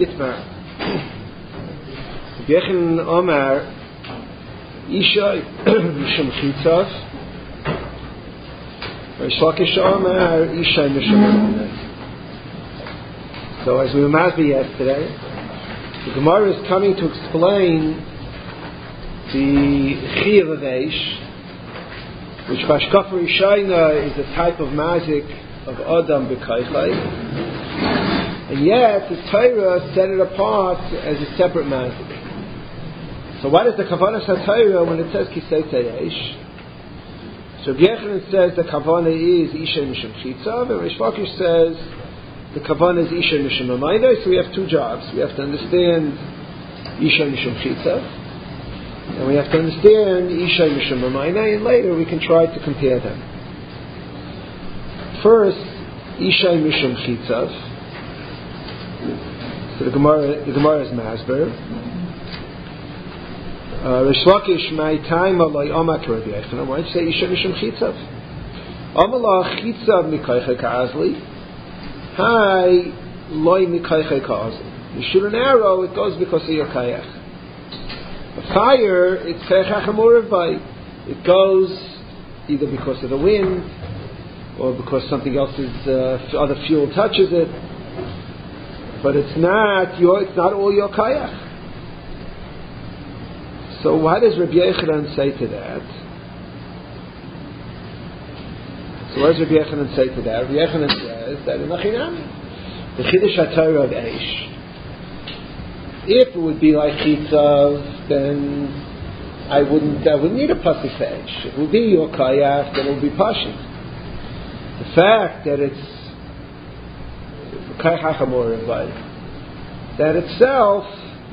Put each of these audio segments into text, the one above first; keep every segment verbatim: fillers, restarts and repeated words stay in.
Itmar. Yechon Omar Isha Mishum Chitzav. Rish Lakish Omar Isha Mishum Chitzav. So as we were masbi yesterday, the Gemara is coming to explain the Chiyuv of Eish, which Bashkafa Rishayna is a type of mazik of Adam B'Kaychlai, and yet the Torah set it apart as a separate mazik. So what is the Kavanah HaTorah when it says Kisei Eish? So Yechanan says the Kavanah is Isha Mishum Chitzav, and Rish Lakish says the Kavanah is Isha Mishum Amayna. So we have two jobs. We have to understand Isha Mishum Chitzav, and we have to understand Isha Mishum Amayna, and later we can try to compare them. First, Isha Mishum Chitzav. So the Gemara, the Gemara is Masber. Rish Lakish, my time alay Amak Rabbi Yechanan. Why did you say Isha Mishum Chitzav? Amalah Chitzav Mikaycha Ka'azli. Hi loy Mikaycha Ka'azli. You shoot an arrow, it goes because of your kayach. A fire, it's Kayach HaChamurav by. It goes either because of the wind, or because something else is, uh, other fuel touches it. But it's not your, it's not all your kayach. So what does Rabbi Yechanan say to that? So what does Rabbi Yechanan say to that? Rabbi Yechanan says that in Achinami, the Chiddush HaTorah of Eish, if it would be like Chitzav, then I wouldn't, I wouldn't need a pasuk for Eish. It would be your kayach, then it would be pashut. The fact that it's kayach hachamor, that itself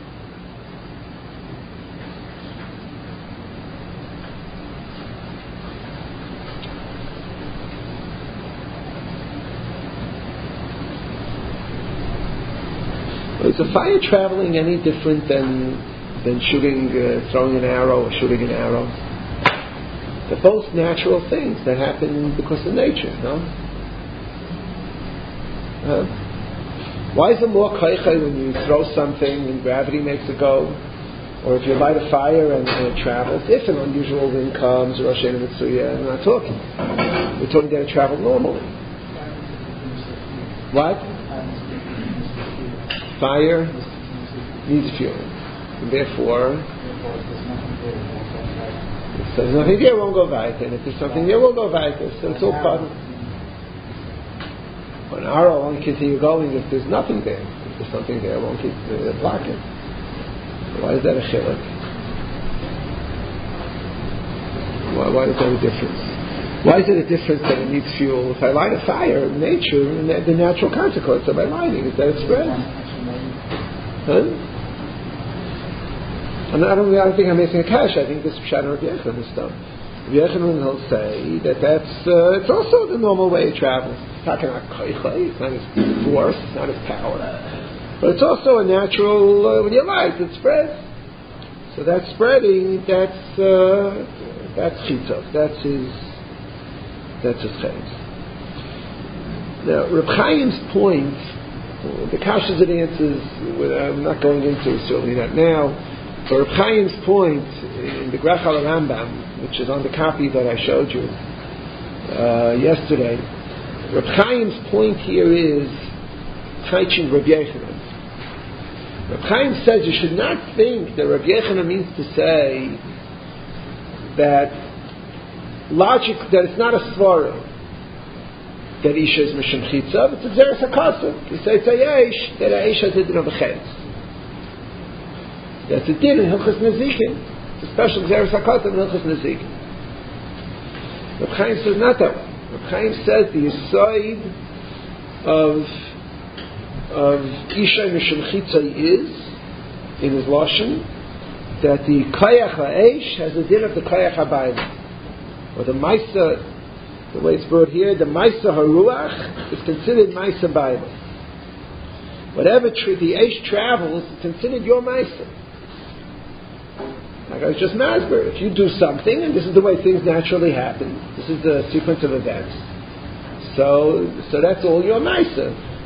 is a fire traveling any different than than shooting, uh, throwing an arrow or shooting an arrow? They're both natural things that happen because of nature, no? Uh, why is it more kaychay when you throw something and gravity makes it go? Or if you light a fire and, and it travels? If an unusual wind comes, Rosh Hashanah Mitzuya, we're not talking. We're talking that it traveled normally. What? Fire needs fuel, and therefore, if there's nothing there, it won't go weiter, and if there's something there, it will go weiter. So it's all part of. An arrow won't continue going if there's nothing there. If there's something there, it won't keep uh, blocking. So why is that a chiluk? Why, why is that a difference? Why is it a difference that it needs fuel? If I light a fire, nature, the natural consequence of my lighting is that it spreads. Huh? And I don't, I don't think I'm making a cash. I think this is Pshat Rabbi Yechanan stuff. Rabbi Yechanan will say that that's uh, it's also the normal way it travels. It's not it's not his force, it's not his power, but it's also a natural. Uh, when you light, it spreads. So that spreading, that's uh, that's chitzav. That's his. That's his chayes. Now, Reb Chaim's point. The kashas and answers I'm not going into, certainly not now, but Reb Chaim's point in the Grach al Rambam, which is on the copy that I showed you uh, yesterday, Reb Chaim's point here is Taichin Reb Yechanan. Reb Chaim says you should not think that Reb Yechanan means to say that logic, that it's not a svara that Isha is Mishum Chitzav, it's a Zeres HaKasav. You say it's a Yesh, that a Yesh has a din of a Chetz. That's a din in Hilchos Nezikin. It's a special Zeres HaKasav in Hilchos Nezikin. Reb Chaim says not that way. Reb Chaim says the Yisoid of of Isha Mishum Chitzav is, in his Lashon, that the Kayach HaEish has a din of the Kayach HaBayim. Or the Maisa, the way it's brought here, the Maisa Haruach is considered Maisa Bible. Whatever tra- the Eish travels, it's considered your Maisa. Like I was just masber. If you do something, and this is the way things naturally happen, this is the sequence of events. So, so that's all your Maisa.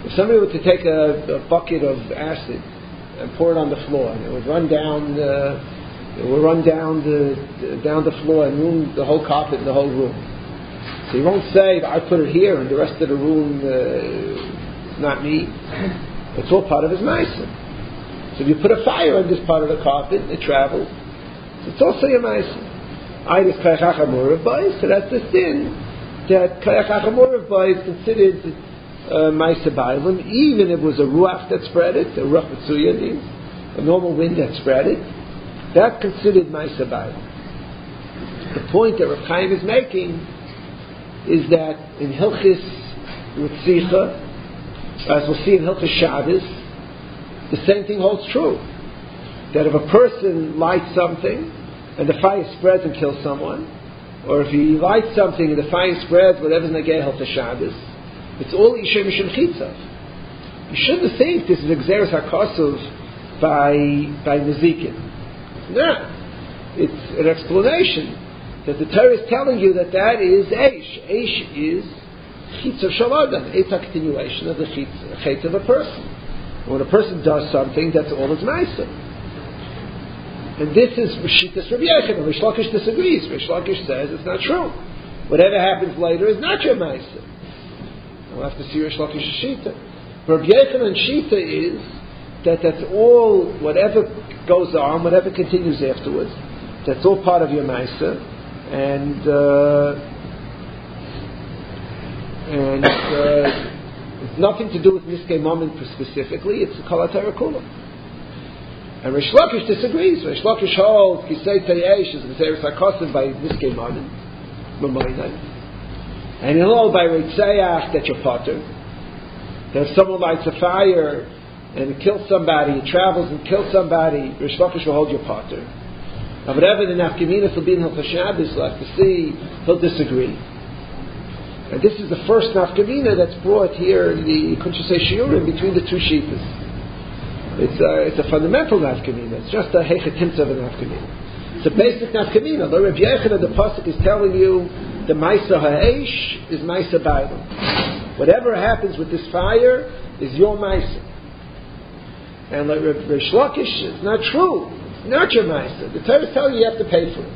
If somebody were to take a, a bucket of acid and pour it on the floor, and it would run down, uh, it would run down the down the floor and ruin the whole carpet in the whole room. So you won't say, I put it here and the rest of the room uh, is not me. It's all part of his ma'aser. So if you put a fire on this part of the carpet, it travels. So it's also your ma'aser. I is kayach achamurav bay, so that's the sin that kayach achamurav bay is considered uh, ma'aser b'aylam, even if it was a ruach that spread it, a ruach mitzuyah, a normal wind that spread it. That's considered ma'aser b'aylam. The point that Rav Chaim is making is that in Hilchis Ritzicha, as we'll see in Hilchis Shabbos, the same thing holds true. That if a person lights something and the fire spreads and kills someone, or if he lights something and the fire spreads, whatever's negei Hilchis Shabbos, it's all Ishay Mishum Chitzav. You shouldn't think this is Exeris HaKosov by by Nezikin. No. It's an explanation that the Torah is telling you that that is Eish. Eish is Chitz of Shalodam. It's a continuation of the Chitz of a person. When a person does something, that's all his ma'aser. And this is Rishitas Rabbi Yochanan. Rish Lakish disagrees. Rish Lakish says it's not true. Whatever happens later is not your ma'aser. We'll have to see Rish Lakish's Shita. Rabbi Yochanan's Shita is that that's all, whatever goes on, whatever continues afterwards, that's all part of your ma'aser. And uh, and uh, it's nothing to do with Niskei Moment specifically. It's Kol HaTorah Kula. And Rish Lakish disagrees. Rish Lakish holds Kisei Teyesh is Exeris HaKosov by Niskei Moment, and he'll hold by Reitzeach that you're potter. That if someone lights a fire and it kills somebody, it travels and kills somebody, Rish Lakish will hold your potter. Now, whatever the nafkamina for being Hilchos Shabbos, we'll have to see, he'll disagree. And this is the first nafkamina that's brought here in the Kunshasei Shiurim between the two Shitas. It's a, it's a fundamental nafkamina. It's just a hechetimtza of a nafkamina. It's a basic nafkamina. The Rabbi Yochanan, the pasuk is telling you the ma'aser ha'esh is ma'aser b'aylam. Whatever happens with this fire is your ma'aser. And like Rish Lakish, it's not true. Not your ma'aser. The Torah is telling you you have to pay for it.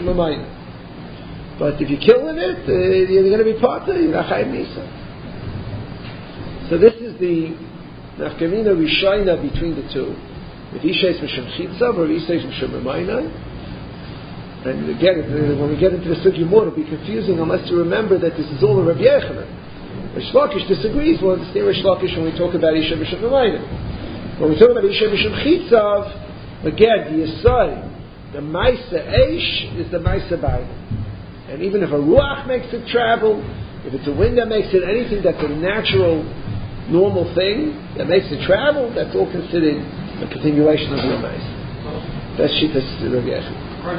But if you're killing it, uh, you're going to be part of it. You're not chayv misa. So this is the nafkamina rishayna between the two. If Isha is mishum chitzav or Isha is mishum remayna. And again, when we get into the sugi more, it'll be confusing unless you remember that this is all a Rabbi Yochanan. Rish Lakish disagrees. We'll understand Rish Lakish when we talk about Isha mishum remayna. When we talk about Isha mishum chitzav, again, the Yisai, the Maisa Eish is the Maisa B'aylam. And even if a Ruach makes it travel, if it's a wind that makes it anything that's a natural, normal thing that makes it travel, that's all considered a continuation of your Maisa. That's Shitas Rabbi Yochanan.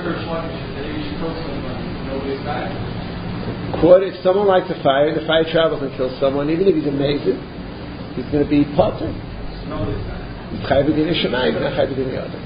If someone lights a fire, the fire travels and kills someone, even if he's amazing, he's going to be potter. He's chayv b'dinei Shemayim, not chayv b'dinei Adam.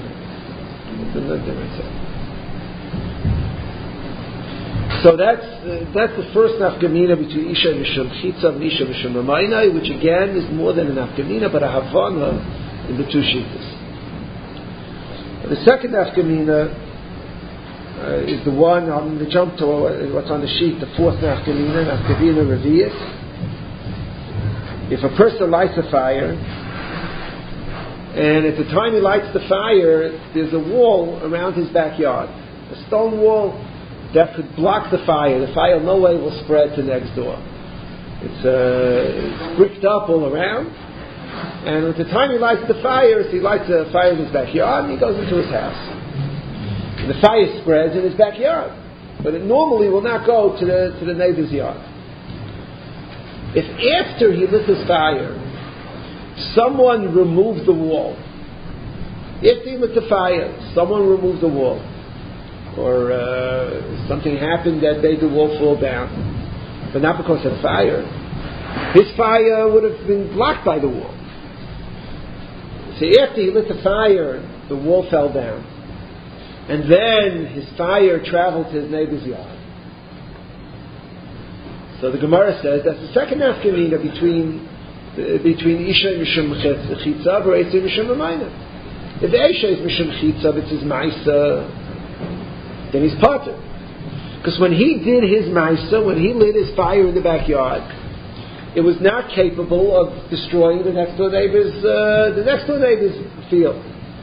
So that's uh, that's the first nafkamina between Isha Mishum Chitzav and Isha Mishum Ramayna, which again is more than a nafkamina, but a havana in the two shitas. The second nafkamina uh, is the one on the jump to uh, what's on the sheet, the fourth nafkamina, nafkamina Revius. If a person lights a fire, and at the time he lights the fire, there's a wall around his backyard, a stone wall that could block the fire. The fire no way will spread to next door. It's, uh, it's bricked up all around, and at the time he lights the fire, so he lights a fire in his backyard, and he goes into his house. And the fire spreads in his backyard, but it normally will not go to the to the neighbor's yard. If after he lit his fire, someone removed the wall. After he lit the fire, someone removed the wall. Or uh, something happened that made the wall fall down. But not because of fire. His fire would have been blocked by the wall. So after he lit the fire, the wall fell down. And then his fire traveled to his neighbor's yard. So the Gemara says that's the second nafkamina between between Isha Mishum Chitza or Eitzer Mishum Amayna. If Isha is Mishum Chitza, it's his Maisa, then he's Potter. Because when he did his Maisa, when he lit his fire in the backyard, it was not capable of destroying the next door neighbor's uh, the next door neighbor's field.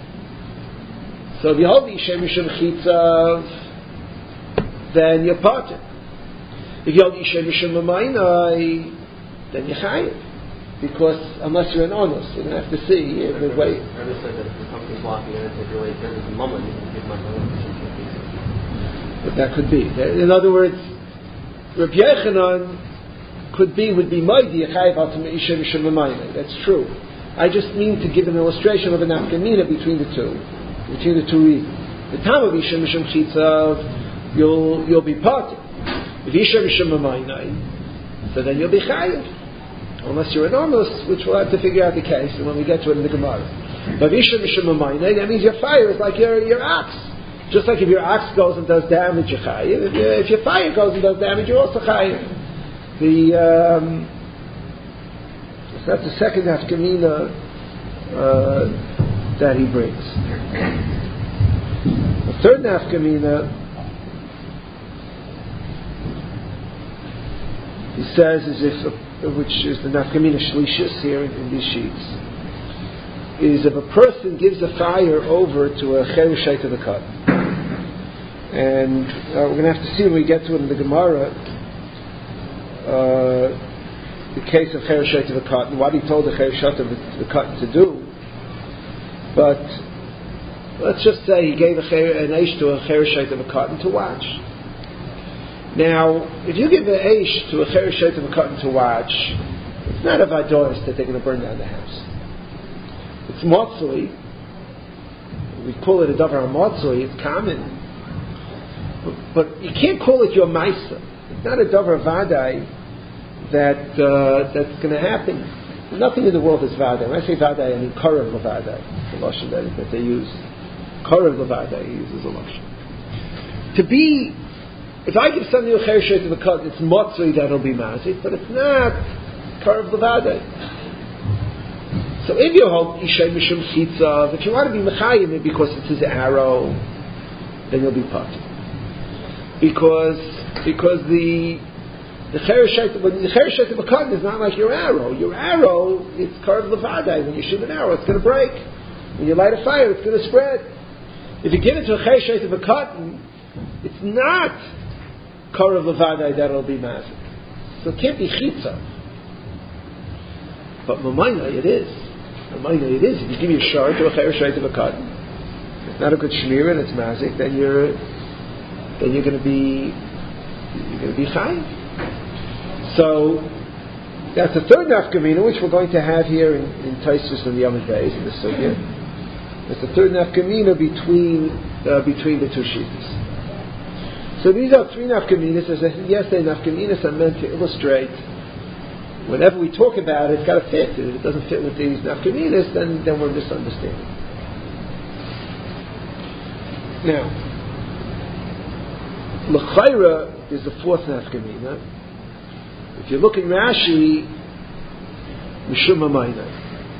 So if you hold Isha Mishum Chitza, then you're Potter. If you hold Isha Mishum Amayna, then you're Chayiv. Because unless you're an honest, you're going to have to see if the way. I understood that if something's blocking it, if you're like, there's a moment, you can give my money. But that could be. In other words, Rabbi Yechanan could be, would be Moidi, Chayiv Atam Isha Mishum Amayna. That's true. I just mean to give an illustration of an nafkamina between the two, between the two reasons. The time of Isha Mishum Chitzav, you'll, you'll be part. If Isha Mishum Amayna, so then you'll be Chayiv. Unless you're enormous, which we'll have to figure out the case, and when we get to it in the Gemara. But Isha Mishum Amayna, that means your fire is like your, your ox. Just like if your ox goes and does damage, you're Chayiv. If, your, if your fire goes and does damage, you're also Chayiv. The, um, so that's the second nafkamina uh, that he brings. The third nafkamina, he says, is if a, which is the nafkamina shlishis here in, in these sheets, is if a person gives a fire over to a chereshet of the cut. And uh, we're going to have to see when we get to it in the Gemara, uh, the case of chereshet of the cut and what he told the chereshet of the cut to do. But let's just say he gave a cher, an eish to a chereshet of a cut to watch. Now, if you give an eish to a chereshet of a cut to watch, it's not a vadoris that they're going to burn down the house. It's motzui. We call it a davar motzui. It's common, but, but you can't call it your maisa. It's not a davar vadai that uh, that's going to happen. Nothing in the world is vadai. When I say vadai, I mean korav levadai. The lashon that, that they use. Korav levadai uses a lashon. To be, if I give something to a chereshet of a cut, it's motzui that'll be mazik, but it's not korav levadai. So if you hold Isha Mishum Chitzav, if you want to be Mechayim it because it's his arrow, then you'll be Potter. Because because the the Chereshet when the Chereshet of a cotton is not like your arrow. Your arrow is Karav Levadai. When you shoot an arrow, it's going to break. When you light a fire, it's going to spread. If you give it to a Chereshet of a cotton, it's not Karav Levadai that'll be massive. So it can't be Chitzav. But Mamayna it is. Mamayna it is. If you give your shard to a chereshet of a cotton, it's not a good shmir and it's mazik, then you're then you're going to be you're going to be chayiv. So that's the third nafkamina, which we're going to have here in, in Taisus and Yom Beis in the sugya. It's the third nafkamina between uh, between the two sheets. So these are three nafkaminas. As yesterday, nafkaminas are meant to illustrate. Whenever we talk about it, it's got to fit. If it doesn't fit with these nafkaminas, then, then we're misunderstanding. Now, l'chayra is the fourth nafkamina. If you look in Rashi, Mishum Amayna.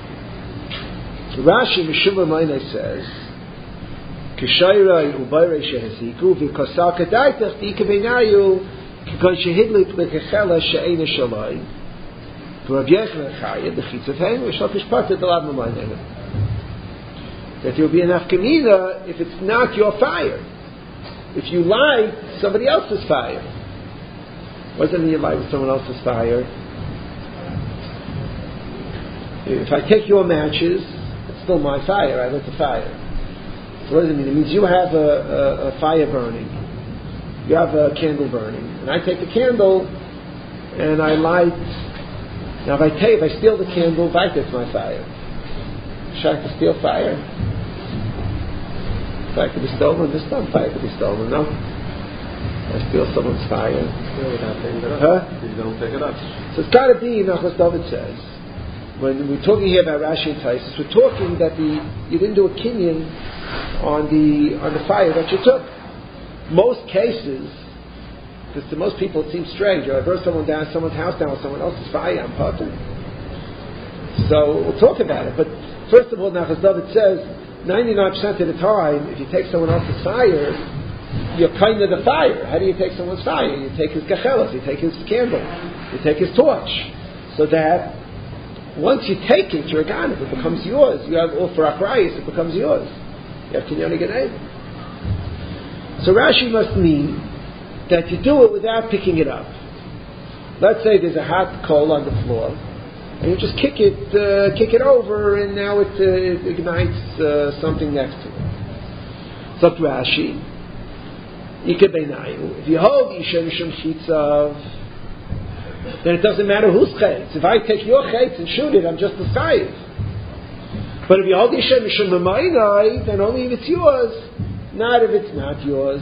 Rashi Mishum Amayna says, Kishayra ubayre sheheziku v'kosal kadaitach dikabenayu kikon shehidlik lekechela she'ena shalai. That there will be an afkamina if it's not your fire. If you light somebody else's fire. What does it mean you light with someone else's fire? If I take your matches, it's still my fire. I lit the fire. So what does it mean? It means you have a, a, a fire burning. You have a candle burning. And I take the candle and I light. Now, if I take, if I steal the candle, right, that's my fire. Should I to steal fire? Fire could be stolen. There's no fire could be stolen. No. I steal someone's fire. Huh? You don't pick it up. So it's got to be, Nachlas David says, when we're talking here about Rashi and Taisus, we're talking that the you didn't do a kinyan on the on the fire that you took. Most cases. Because to most people it seems strange. I burn someone down, someone's house down with someone else's fire, I'm potter. So we'll talk about it. But first of all, Nachas David says ninety-nine percent of the time, if you take someone else's fire, you're kind of the fire. How do you take someone's fire? You take his gachelas, you take his candle, you take his torch. So that once you take it, you're gone. It becomes yours. You have all for Achrayus, it becomes yours. You have Kinyan Ganei. So Rashi must mean that you do it without picking it up. Let's say there's a hot coal on the floor, and you just kick it, uh, kick it over, and now it, uh, it ignites uh, something next to it. So Rashi, Ikebeinayu. If you hold Isha Mishum Chitzav, then it doesn't matter whose chayitz. If I take your chayitz and shoot it, I'm just the chayiv. But if you hold Isha Mishum Mamainai, then only if it's yours, not if it's not yours.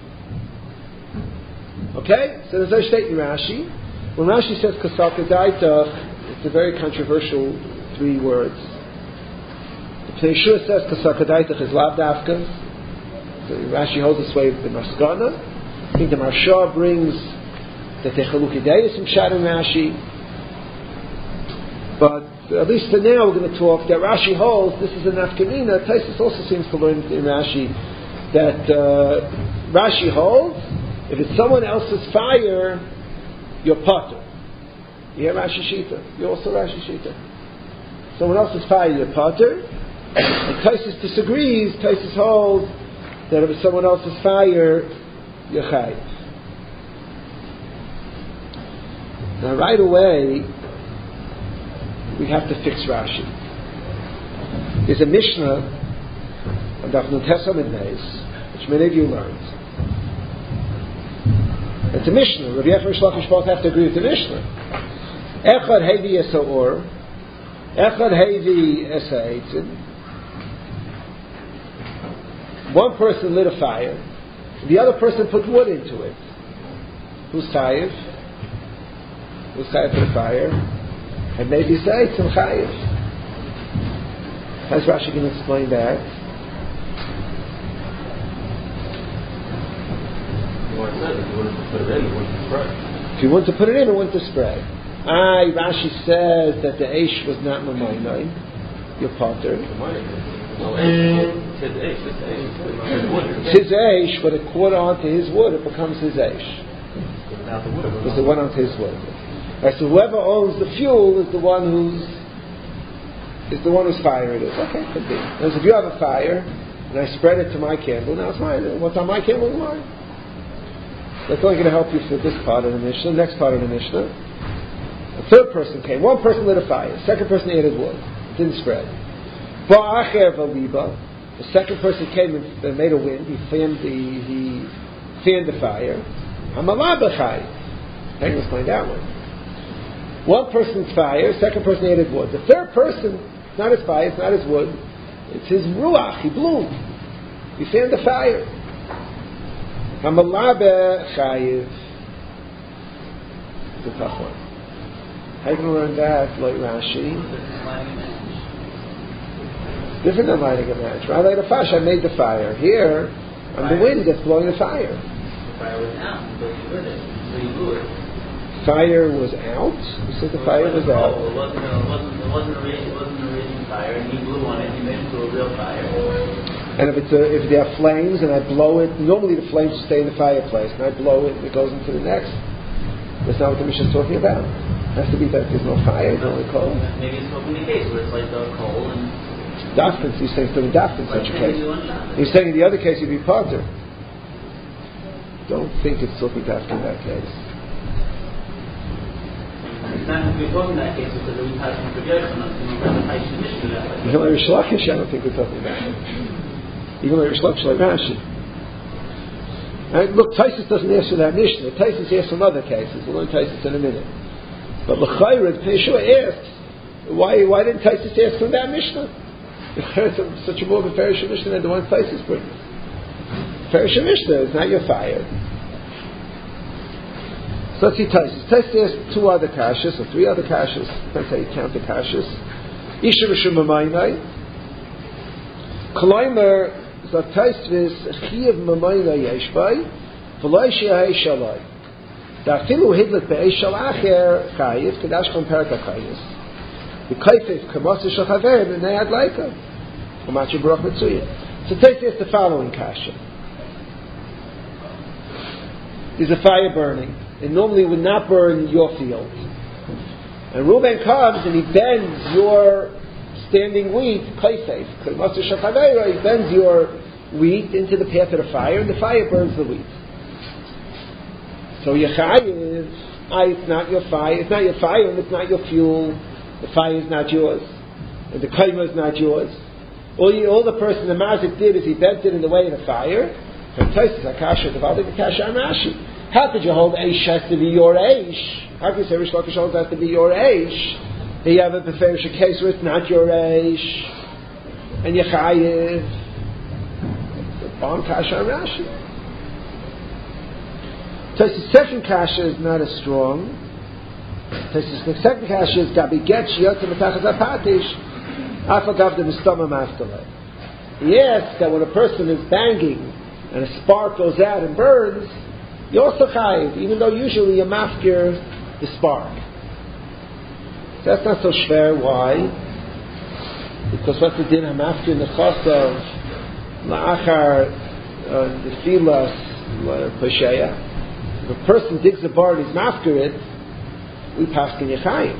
Okay? So there's a statement in Rashi. When Rashi says Kasaka Daitach, it's a very controversial three words. The Pnei Shur says Kasaka Daitach is Lav Dafka. So Rashi holds this way with the Maskana. I think the Marsha brings the Techalukidei from Pshat and Rashi. But at least for now we're going to talk that Rashi holds this is a nafkamina. Taisus also seems to learn in Rashi that uh, Rashi holds if it's someone else's fire, you're potter. You hear Rashi Shita? You're also Rashi Shita. Someone else's fire, you're potter. And Taisus disagrees. Taisus holds that if it's someone else's fire, you're chayiv. Now, right away, we have to fix Rashi. There's a Mishnah on Daf Nutes Amud Beis, which many of you learned. It's a Mishnah. Rabbi Yechon and Shlokish both have to agree with the Mishnah. Echad hevi es ha'or, echad hevi es ha'etzim. One person lit a fire, the other person put wood into it. Who's chayiv? Who's chayiv for the fire? And maybe say it's chayiv. How's Rashi going to explain that? If you want to put it in, it wants to spread. Ah, Rashi says that the Eish was not Mamainai, your potter. It's his Eish, but it caught onto his wood, it becomes his Eish. Because it went onto his wood. Right, so whoever owns the fuel is the one who's is the one whose fire it is. Okay, could be. Because if you have a fire and I spread it to my candle, now it's mine. What's on my candle is mine. That's only going to help you for this part of the Mishnah. Next part of the Mishnah. A third person came. One person lit a fire. Second person added wood. It didn't spread. Ba'acher v'liba. The second person came and made a wind. He fanned the he fanned the fire. Hamalah b'chai. I can explain that one. One person's fire. Second person added wood. The third person, it's not his fire. It's not his wood. It's his ruach. He blew. He fanned the fire. Hamalabe chayiv. It's a tough one. How are you going to learn that, like Rashi? Different than lighting a match. When I light a fash, I made the fire. Here, I'm the wind that's blowing the fire. The fire was out, so you lit it. So you blew it. Fire was out? You said the fire was out. It wasn't, it wasn't, it wasn't, a raging, it wasn't a raging fire, and he blew on it, he made it into a real fire. And if it's a, if there are flames and I blow it, normally the flames stay in the fireplace, and I blow it and it goes into the next. That's not what the Mishnah is talking about. It has to be that there's no fire, it's only coal. Maybe it's talking the case where it's like the coal and... Dafkins, he's saying it's doing dafkins in such a case. He's saying in the other case you'd be potter. Don't think it's talking dafkin in that case. It's not going to be talking that case because we have some projections on it. Even like Rish Lakish, I don't think we're talking about it. Even like Rish Lakish, like Rashi. Right, look, Taisus doesn't answer that Mishnah. Taisus asks some other cases. We'll learn Taisus in a minute. But L'chayra, Pnei Shur asks, why, why didn't Taisus ask from that Mishnah? It's such a more of a Farish Mishnah than the one Taisus brings. Farish Mishnah is not your fire. So let's see Taisus. Taisus asks two other kashas, or three other kashas. Depends how you count the kashas. Isha Rishon Mamainai. Koloimer Zataisvis Chiyav Mamainai Yeshbai V'loi She'ahei Shalai Da'afilu Hidlet Be'ei Shal Acher Chayiv Kedash Kon Perak HaChayis The kaifes kamosu shachaver b'nei adlaika. Umachi baruch mitzuya. So Tosfos is the following kasha. There's a fire burning. It normally would not burn your field. And Reuben comes and he bends your standing wheat, kaifes, kamosu shachaver, he bends your wheat into the path of the fire, and the fire burns the wheat. So Yechayiv, ah, it's not your fire, it's not your fire, and it's not your fuel. The fire is not yours, and the kaima is not yours. All, you, all the person, the mazik did is he bent it in the way of the fire. How could you hold Eish has to be your Eish? How can you say Rish Lakish holds has to be your Eish? You have a Beferish case where it's not your Eish, and Yechayiv. On Kasha and Rashi. Tosfos' second Kasha is not as strong. Tosfos' the second Kasha is Gabi Getch Yotzim Matachas Apatish Afagav the Mistama Maftale. He asks that when a person is banging and a spark goes out and burns, you're also chayiv, even though usually you mafkir the spark. So that's not so schwer. Why? Because what's the din hamafkir in the chos of La'achar Nefilas Pesheya? If a person digs a bar and he's mafkir it, we paskin Yechayim.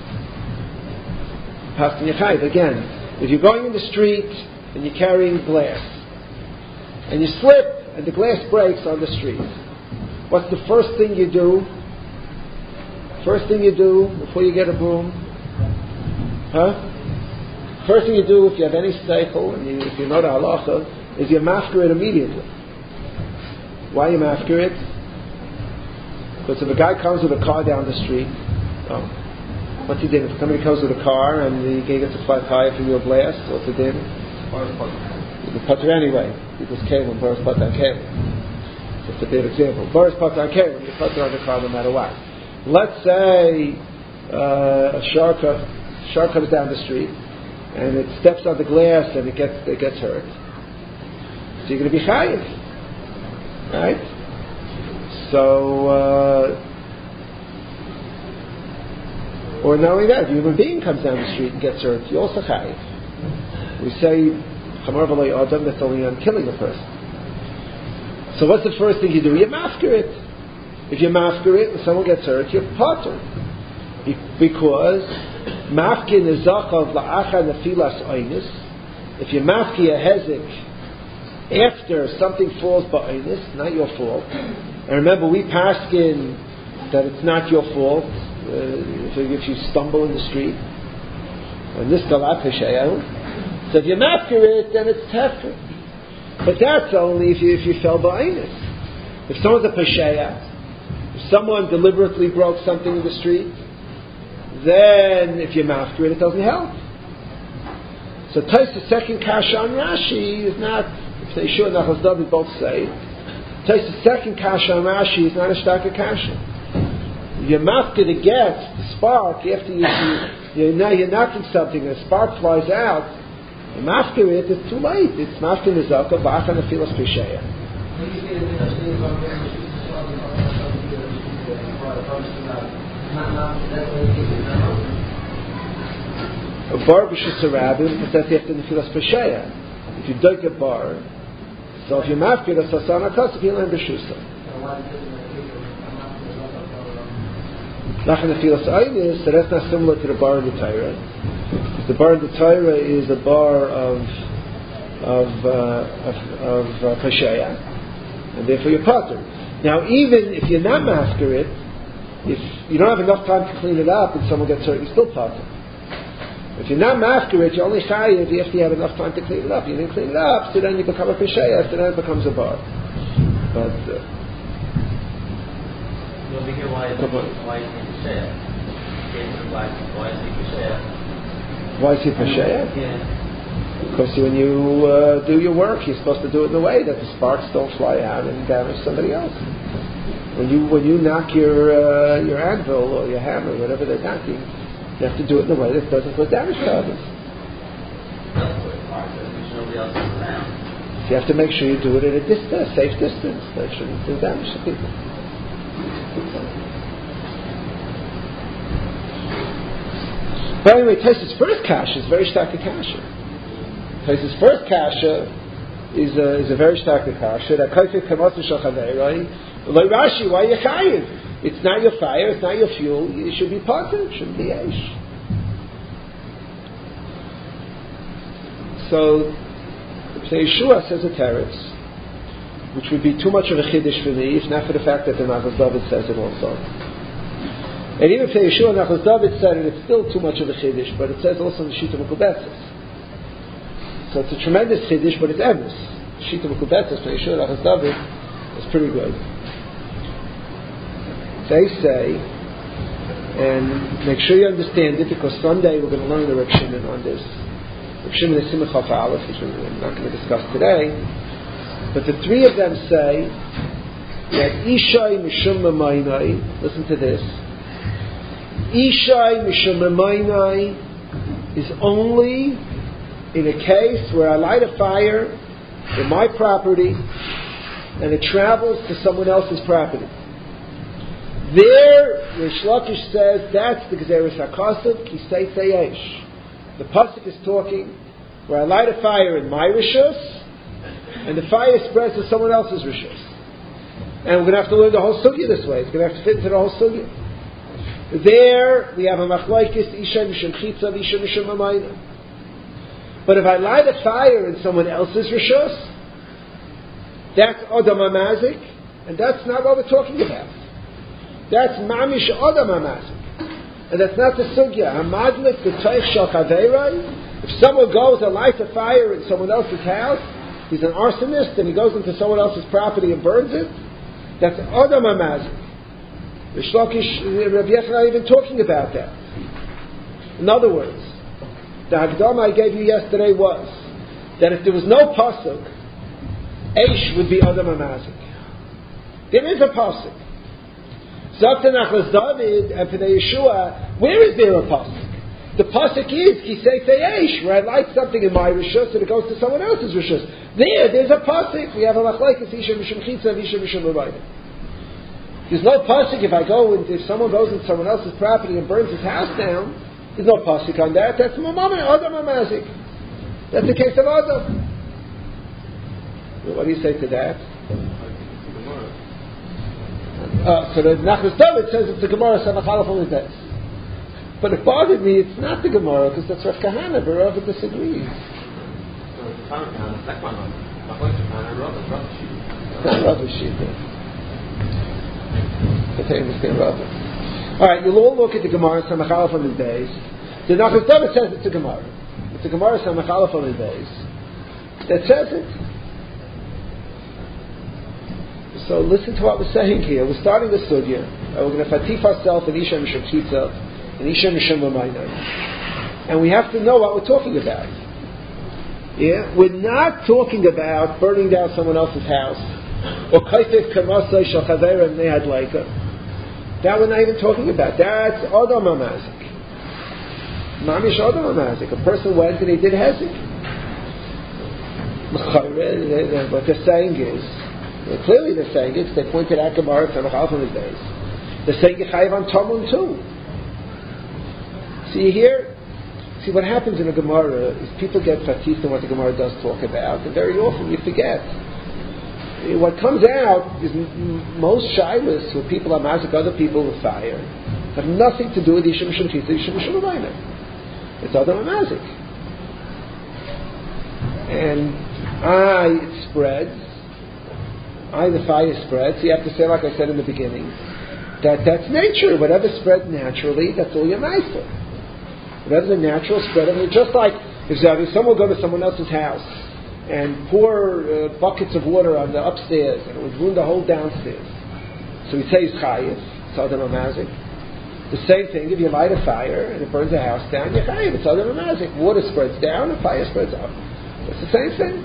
Paskin Yechayim. Again, if you're going in the street and you're carrying glass, and you slip and the glass breaks on the street, what's the first thing you do? First thing you do before you get a broom? Huh? First thing you do, if you have any seichel, and you, if you know the halacha, is you mafkir it immediately. Why you mafkir it? Because if a guy comes with a car down the street, oh, what's he doing? If somebody comes with a car and the guy gets a flat tire from your blast, what's he doing? The putter anyway. People's kalim, Boris putter on kalim. Just a bad example. Boris putter on kalim, you putter on the car no matter what. Let's say uh, a shark, shark comes down the street, and it steps on the glass and it gets it gets hurt. So you're going to be chayiv, right? So, uh, or not only that, if a human being comes down the street and gets hurt, you're also chayiv. We say chamar v'lo adam, that's only on killing a person. So what's the first thing you do? You mafkir it. If you mafkir it and someone gets hurt, you're potter. Because mafkin is zachav la'acha nefilas oinis. If you mafki a hezik after something falls ba'oinis, not your fault. And remember, we paskin that it's not your fault uh, if, if you stumble in the street. And this galat pesheyahu. So if you mafkir it, then it's tefker. But that's only if you if you fell ba'oinis. If someone's a pesheya, if someone deliberately broke something in the street, then if you mafkir it, it doesn't help. So Tosfos' second kasha on Rashi is not, if they should, Nachas David both say, Tosfos' second kasha on Rashi is not a shtaka kasha. You're mafkir to get the spark after you, you, you know, you're knocking something and a spark flies out, you mafkir it, it's too late. It's mafkir nizaka, v'acha nefilas pesheya. A bar b'shus harabim, but that's after nefilas pesheya. If you dug a bar, so if you mafkir it, sasan akas, if you learn b'shusa. Nachan nefilas aynis, so that's not similar to the bar in the Torah. The bar in the Torah is a bar of of uh, of, of uh, pesheya, and therefore you're potter. Now, even if you're not mafkir it, if you don't have enough time to clean it up and someone gets hurt, you're still potter. If you're not mafkir it, you're only chayiv if you have enough time to clean it up. You didn't clean it up, so then you become a pesheya, so then it becomes a bar. But uh, well, we hear why is why is he pesheya? Why why is he pesheya? Why is he pesheya? Yeah. Because when you uh, do your work, you're supposed to do it in a way that the sparks don't fly out and damage somebody else. When you when you knock your uh, your anvil or your hammer, whatever they're knocking, you have to do it in a way that doesn't cause damage to others. You have to make sure you do it at a distance, a safe distance, that shouldn't do damage to people. But anyway, Tosfos' first kasha is very stark kasha. Tosfos' first kasha is a, is a very stark kasha. That kaifik kamosu shachavei, like Rashi, why you chayiv? It's not your fire, it's not your fuel. It should be potter, it shouldn't be eish. So, Yeshua says a teretz, which would be too much of a chiddush for me, if not for the fact that the Nachas David says it also. And even if Yeshua and Nachas David said it, it's still too much of a chiddush, but it says also in the Shita Mekubetzes. So it's a tremendous chiddush, but it's emes. Shita Mekubetzes for Yeshua and Nachas David is pretty good. They say, and make sure you understand it, because Sunday we're going to learn the Reb Shimon on this. Reb Shimon is Simcha Aleph, which we're not going to discuss today. But the three of them say that Ishai Mishum Mamainai, listen to this, Ishai Mishum Mamainai is only in a case where I light a fire in my property and it travels to someone else's property. There, Rish Lakish says, that's the Gezeres HaKasav, Kisei Tzeyesh. The Pasuk is talking where I light a fire in my Rishus, and the fire spreads to someone else's Rishus. And we're going to have to learn the whole Sugya this way. It's going to have to fit into the whole Sugya. There, we have a Machlaikis, Isha Mishum Chitza, Isha Mishum Mamayna. But if I light a fire in someone else's Rishus, that's Adam HaMazik, and that's not what we're talking about. That's Mamish Adam HaMazik. And that's not the Sugya. Hamadlik, the Teich Shal Chaveirai. If someone goes and lights a fire in someone else's house, he's an arsonist, and he goes into someone else's property and burns it, that's Adam HaMazik. Rish Lakish, Rabbi Yechon are not even talking about that. In other words, the Hagdama I gave you yesterday was that if there was no Pasuk, Eish would be Adam HaMazik. There is a Pasuk. Zakta Nachlas David and Pnei Yeshua, where is there a pasuk? The pasuk is Kisei Tzeyesh, where I light something in my rishus and it goes to someone else's rishus. There, there's a pasuk. We have a machlekes Isha Mishum Chitza, Isha Mishum Mamayna. There's no pasuk if I go and if someone goes into someone else's property and burns his house down. There's no pasuk on that. That's Mamama Adam HaMazik. That's the case of Adam. What do you say to that? Uh, so the Nachas David says it's the Gemara Samach Aleph on his base. But it bothered me, it's not the Gemara, because that's Rav Kahana, but Rav disagrees. It's not Rav Shita. I understand Rav. Alright, you'll all look at the Gemara Samach Aleph on his base. The Nachas David says it's a Gemara. It's a Gemara Samach Aleph on his base that says it. So listen to what we're saying here. We're starting the Sugya. Uh, we're going to fatif ourselves in Isha Mishum Chitza and Isha Mishum Mamayna. And we have to know what we're talking about. Yeah? We're not talking about burning down someone else's house or kaifik kamasai shal chaveira ne'ad leika. That we're not even talking about. That's Adam HaMazik. Mamish Adam HaMazik. A person went and he did hezek. What they're saying is, well, clearly they're saying it, they pointed out Gemara from Samach Aleph on his days. They're saying Yechayiv on Tamun too. See here? See what happens in a Gemara is people get fatif on what the Gemara does talk about, and very often you forget. What comes out is most shilas where people are mazik other people with fire have nothing to do with Yishem Mishum Chitza, Yishem Mishum Mamayna. It's Adam HaMazik. And I, it spreads. I, the fire spreads. You have to say, like I said in the beginning, that that's nature. Whatever spreads naturally, that's all you're nice for. Whatever's a natural spread of it. Just like if someone will go to someone else's house and pour uh, buckets of water on the upstairs and it would ruin the whole downstairs. So we say it's chayiv, it's Adam HaMazik. The same thing, if you light a fire and it burns a house down, you're chayiv, it's Adam HaMazik. Water spreads down and fire spreads up. It's the same thing.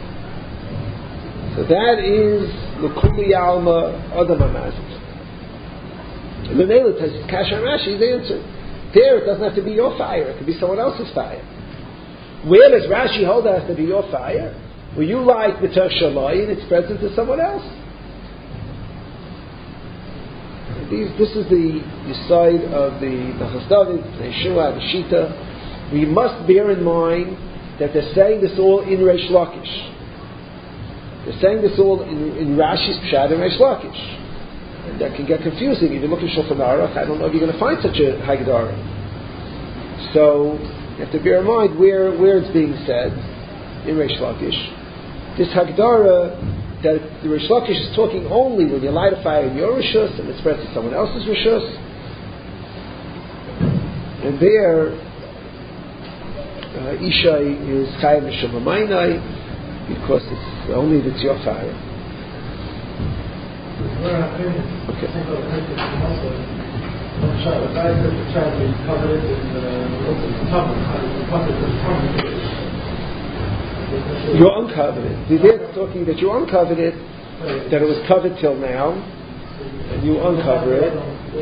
So that is L'Kuli Alma Adam HaMazik. And the Mela says, Kasha Rashi's answer. There it doesn't have to be your fire, it could be someone else's fire. Where does Rashi hold it has to be your fire? Where you light B'Tach Shalai and it spreads into someone else. these, this is the, the side of the Nachas David, the Yeshua, the Shita. We must bear in mind that they're saying this all in Reish Lakish. They're saying this all in, in Rashi's Pshat and Reish Lakish. And that can get confusing. If you look at Shulchan Aruch, I don't know if you're going to find such a Haggadah. So you have to bear in mind where, where it's being said in Reish Lakish. This Haggadah that the Reish Lakish is talking only when you light a fire in your Rishus and it spreads to someone else's Rishus. And there, uh, Ishai is Chayim Mishum Hamaynai because it's only if it's your fire. Okay. You're uncovered it. They're talking that you uncovered it, that it was covered till now, and you uncover it.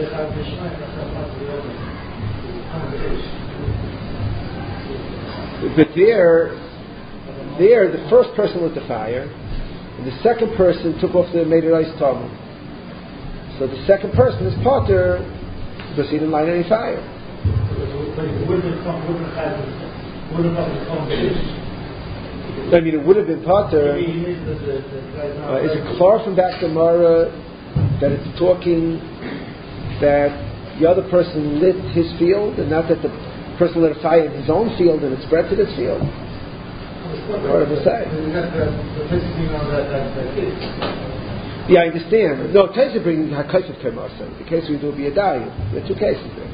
But there, there, the first person lit the fire, and the second person took off the made it ice tumble. So the second person is potter because he didn't light any fire. I mean, it would have been potter. Uh, is it far from back to Mara that it's talking that the other person lit his field, and not that the person lit a fire in his own field and it spread to this field? Hard to say. Yeah, I understand. No, Taisa brings Hakaifet Kemasa. The case we do be a dying. There are two cases there.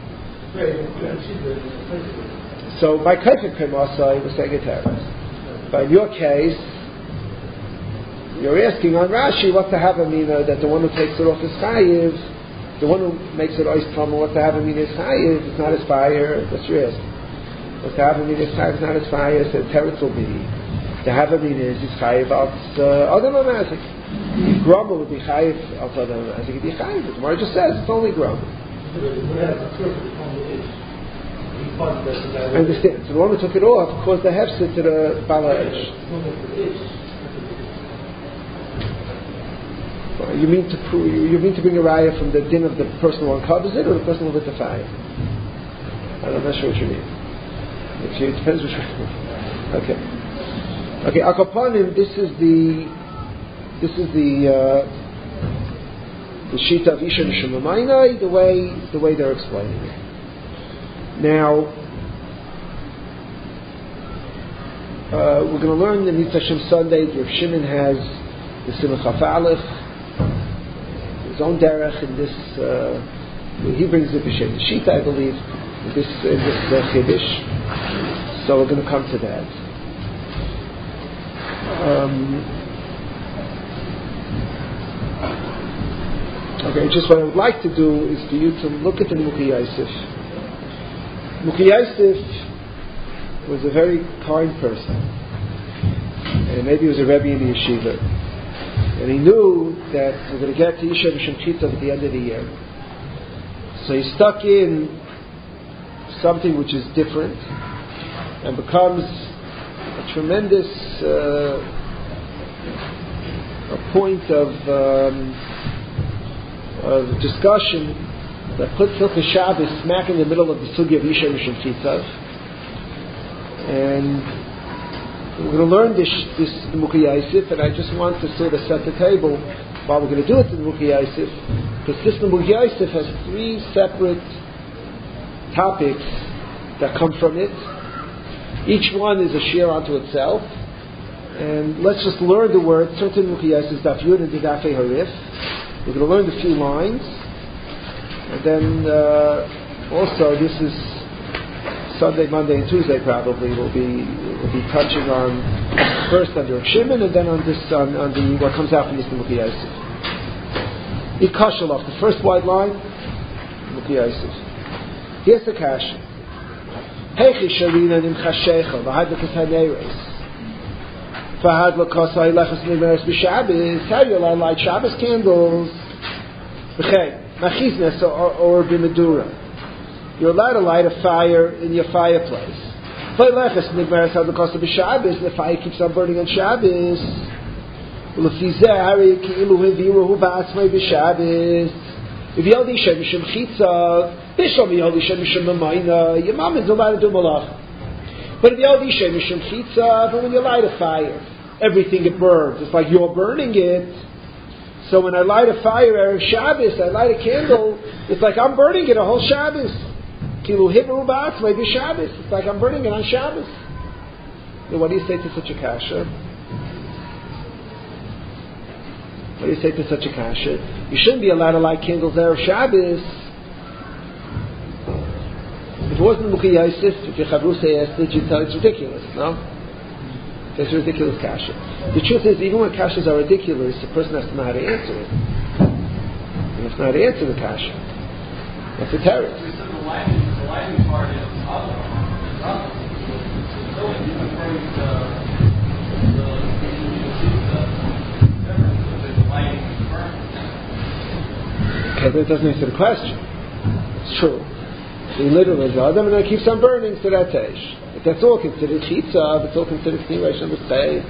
So by Kaifet Kemasa, it was Segataris. But in your case, you're asking on Rashi what's the Havamina that the one who takes it off is Chayiv, the one who makes it Ois Tama, what's the Havamina is Chayiv, it's not his fire, that's your asking. What's the Havamina is Chayiv, it's not his fire, so the teretz will be. The Havamina is his Chayiv out Adam Amazik. If Grumble would be Chayiv out Adam Amazik, it'd be Chayiv. The Gemara just says it's only Grumble. I understand. So the one who took it off caused the hefset to the Bala Ish. You mean to prove, you mean to bring a raya from the din of the person who uncovers it, or the person who lit the fire? I'm not sure what you mean. It depends which one. Okay. Okay. Akapanim. This is the this is the uh, the shita of Isha Nishamamayna. The way the way they're explaining it. Now, uh, we're going to learn the Mitzvah Hashem Sunday. Rav Shimon has the Simcha Fa'alef, his own derech in this. Uh, he brings it b'shem Shita, I believe, in this in this uh, Chiddush. So we're going to come to that. Um, okay, just what I would like to do is for you to look at the Mukhi Yosef. Mukhi Yosef was a very kind person, and maybe he was a Rebbe in the yeshiva, and he knew that we're going to get to Isha B'Shem Chitzav at the end of the year, so he stuck in something which is different and becomes a tremendous uh, a point of um, of discussion that puts Hilchos Shabbos smack in the middle of the sugya of Isha Mishum Chitzav. And we're going to learn this, this the Mukhi Yosef, and I just want to sort of set the table while we're going to do it to the Mukhi Yosef, because this Mukhi Yosef has three separate topics that come from it. Each one is a share unto itself. And let's just learn the word. Certain Mukhi Yosef Daf Yud and Daf Harif. We're going to learn the few lines. And then uh, also this is Sunday, Monday, and Tuesday probably will be will be touching on first under Shimon and then on this on, on the what comes out from this Mukhi Yosef. Ikashalov, the first wide line, Mukhi Yosef. Here's the kasha. Heichi sharina nim chashecha v'had l'kashaneres v'had l'kasai lechas nimeres b'Shabbos. How you light Shabbos candles? V'chei. Machiznes or, or b'medura. You're allowed to light a fire in your fireplace. And the fire keeps on burning on Shabbos. If Yod Isha Mishum Chitza, Bishlam Yod Isha Mishum Mamayna, your mom is allowed to do malach. But if Yod Isha Mishum Chitza, but when you light a fire, everything it burns. It's like you're burning it. So when I light a fire Erev Shabbos, I light a candle, it's like I'm burning it a whole Shabbos. Kilu Hibru Ba'atz, maybe Shabbos. It's like I'm burning it on Shabbos. Now what do you say to such a kasha? What do you say to such a kasha? You shouldn't be allowed to light candles Erev Shabbos. If it wasn't Mukhi Yosef, if your Chavrusa asked it, you'd tell it's ridiculous, no? It's a ridiculous kasha. The truth is, even when kashas are ridiculous, the person has to know how to answer it. He has to know how to answer the kasha. That's a terror. So the lighting, the lighting part is other. So if you compare the the the lighting burning. Okay, but it doesn't answer the question. It's true. So you literally go, Adam, and it keeps on burning, so that's Eish. If that's all considered chitza, it's all considered continuation of the faith.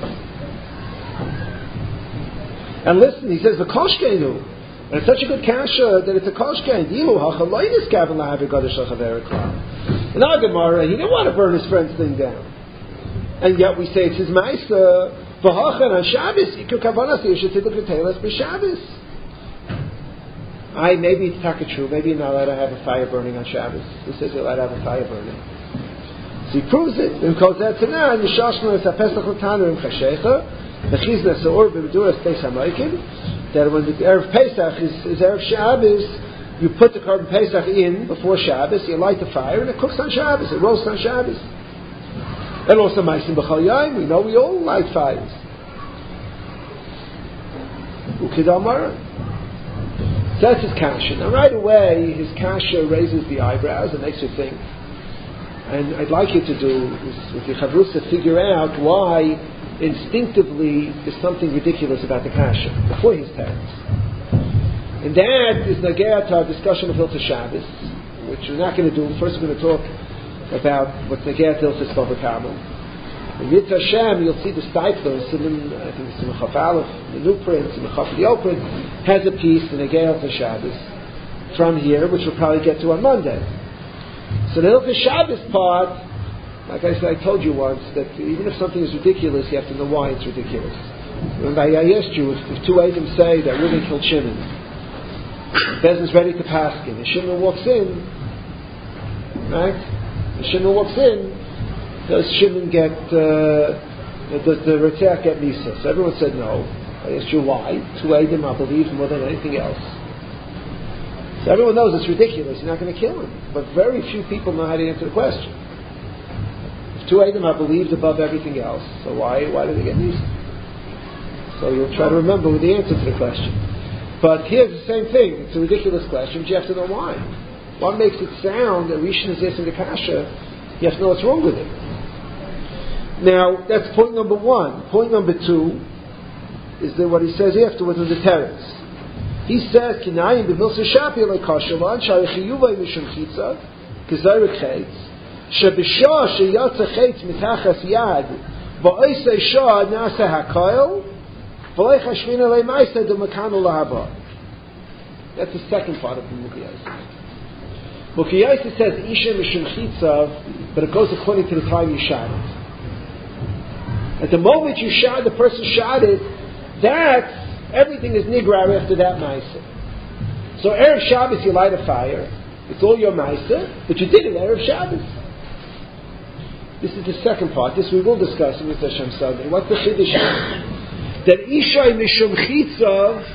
And listen, he says the koshkeinu, and it's such a good kasha that it's a koshkein. Dilu hachaloidis gavin lahavi gadish lachaverikla. In our Gemara, he didn't want to burn his friend's thing down, and yet we say it's his ma'isa. V'hachan on Shabbos, ikul kavanas yishetid l'ketelas b'Shabbos. I maybe it's taka true. Maybe you're not allowed to have a fire burning on Shabbos. Who says you're allowed to have a fire burning? So he proves it. And calls that to now. And Yishashma is a Pesach l'tanu im chashecha. The chizna seor b'meduras peis hamaykin. That when the erev Pesach is, is erev Shabbos, you put the carbon Pesach in before Shabbos. You light the fire and it cooks on Shabbos. It roasts on Shabbos. And also ma'asim b'chal yaim. We know we all light fires. Ukidamar. That's his kasha. Now right away, his kasha raises the eyebrows and makes you think. And I'd like you to do, is, with your chavrusa, figure out why instinctively there's something ridiculous about the kasha before his parents. And that is nagea to our discussion of Hilchos Shabbos, which we're not going to do. First we're going to talk about what nagea to Hilchos Bava Kama. In Yitz Hashem, you'll see the Steipler, I think it's in the Chaf Aleph, the new print, in the Chaf the old print, has a piece in nagea to Shabbos from here, which we'll probably get to on Monday. So the Hilchos Shabbos part, like I said, I told you once that even if something is ridiculous, you have to know why it's ridiculous. Remember, I asked you if, if two Eidim say that we're going to kill Shimon, Bezin's ready to paskin, and Shimon walks in, right? And Shimon walks in, does Shimon get uh, does the Ritzach get Misa? So everyone said no. I asked you why. Two Eidim are believed more than anything else. So everyone knows it's ridiculous. You're not going to kill him. But very few people know how to answer the question. If two Eidim are believed above everything else, so why why do they get Nisa? So you'll try to remember with the answer to the question. But here's the same thing. It's a ridiculous question, but you have to know why. What makes it sound that Rishon is asking the kasha? You have to know what's wrong with it. Now, that's point number one. Point number two is that what he says afterwards in the teretz. He says, "Kinayim b'milsa shapi like kashavan sharichiyuvay mishum chitza k'zayrik chetz shebishah sheyatza chetz mitachas yad va'oisei shah nasa hakoil v'leich hashmina le'maisa d'makanu lahaba." That's the second part of the Mukhi Mukhi Yosef says isha mishum chitza, but it goes according to the time you shot it. At the moment you shot, the person shot it, that's everything is nigrar after that ma'aser. So Erev Shabbos you light a fire, it's all your ma'aser, but you did it Erev Shabbos. This is the second part. This we will discuss in Mitzvah Shem Sunday. What's the chiddush? That Ishay Mishum Chitzav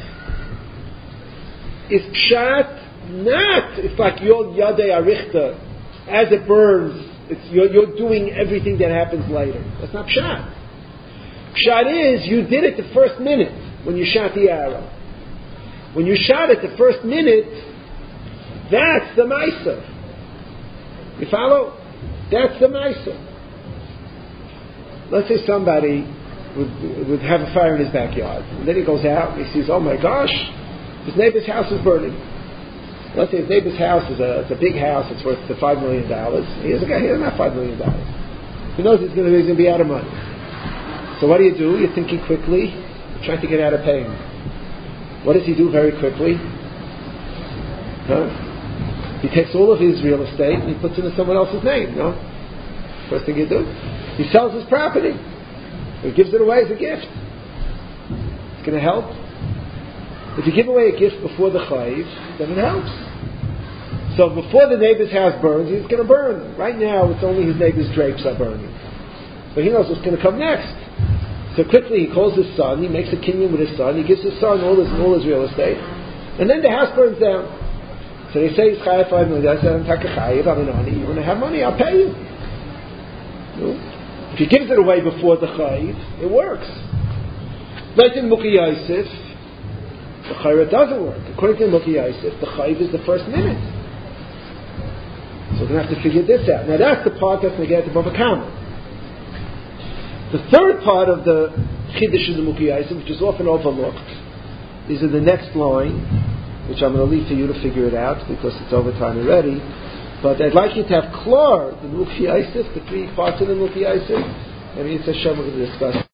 is pshat, not, it's like your Yadei Arichta, as it burns, it's, you're, you're doing everything that happens later. That's not pshat. Pshat is, you did it the first minute when you shot the arrow. When you shot it the first minute, that's the Maisa. You follow? That's the Maisa. Let's say somebody would, would have a fire in his backyard, and then he goes out and he sees, oh my gosh, his neighbor's house is burning. Let's say his neighbor's house is a, it's a big house, it's worth the five million dollars. He has a guy, he doesn't have five million dollars. He knows he's going to, he's going to be out of money. So what do you do? You're thinking quickly, you're trying to get out of pain. What does he do very quickly? Huh? He takes all of his real estate and he puts it in someone else's name. No? First thing you do, he sells his property. He gives it away as a gift. It's going to help. If you give away a gift before the chayiv, then it helps. So before the neighbor's house burns, he's going to burn. Right now, it's only his neighbor's drapes are burning. But he knows what's going to come next. So quickly he calls his son, he makes a kinyan with his son, he gives his son all his, all his real estate, and then the house burns down. So they say, he's chayav five million. I said, I'm chayav, I'm an ani. You want to have money, I'll pay you. No? If he gives it away before the chayiv, it works. Like in Muki Yosef, the chayav doesn't work. According to Muki Yosef, the chayiv is the first minute. So we're going to have to figure this out. Now that's the part that's going to get to Bava Kama. The third part of the Chiddush of the Muki Yosef, which is often overlooked, is in the next line, which I'm going to leave for you to figure it out because it's overtime already. But I'd like you to have clear the Muki Yosef, the three parts of the Muki Yosef. I mean, it's a Hashem we're going to discuss.